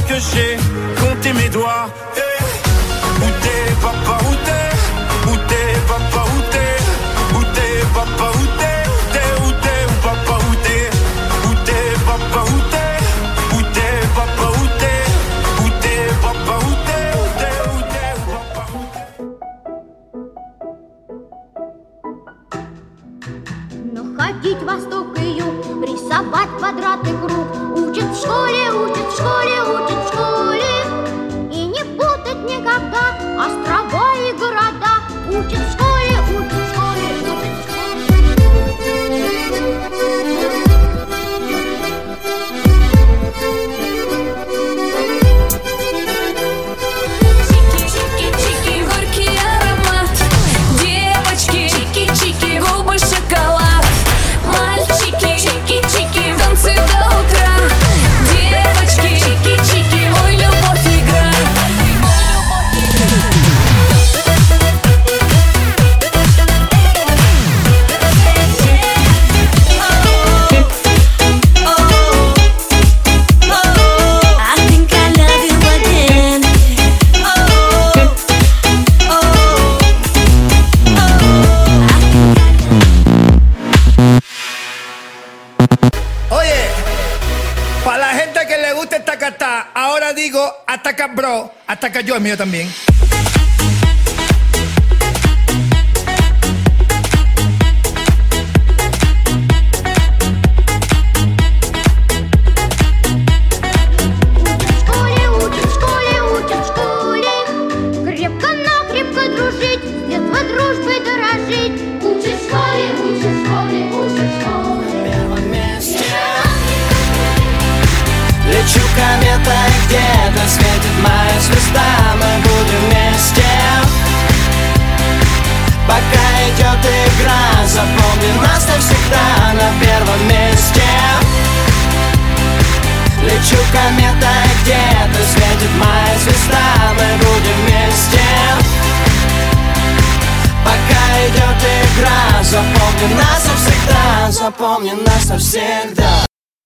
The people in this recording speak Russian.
que j'ai compté mes doigts. Hey. Où t'es, papa, où t'es? Où t'es, papa, où t'es? Où t'es, papa, où t'es? Où t'es, où papa, où t'es? Où t'es, papa, où t'es? Où t'es, papa, où t'es? Où t'es, papa, où t'es? Où t'es, où t'es, où papa, où t'es? Находить восток и юг, рисовать квадратный круг. Учат в школе, учат в школе, учат в школе. И не путать никогда острова и города. Учат в школе, учат в школе, учат в Чики-чики-чики, горький аромат. Девочки, чики-чики, губы шоколад. Мальчики, чики-чики, танцы до утра. Девочки, чики-чики, ой, любовь игра. Ahora digo, ataca bro, ataca yo, el mío también. крепко дружить, с детства дружбой дорожить. Учат в школе, учат в школе, учат в школе. В первом месте лечу кометой, где-то светит моя звезда. Мы будем вместе, пока идет игра. Запомни нас навсегда на первом месте. Лечу кометой, где-то светит моя звезда. Мы будем вместе, пока идет игра. Запомни нас навсегда, запомни нас навсегда.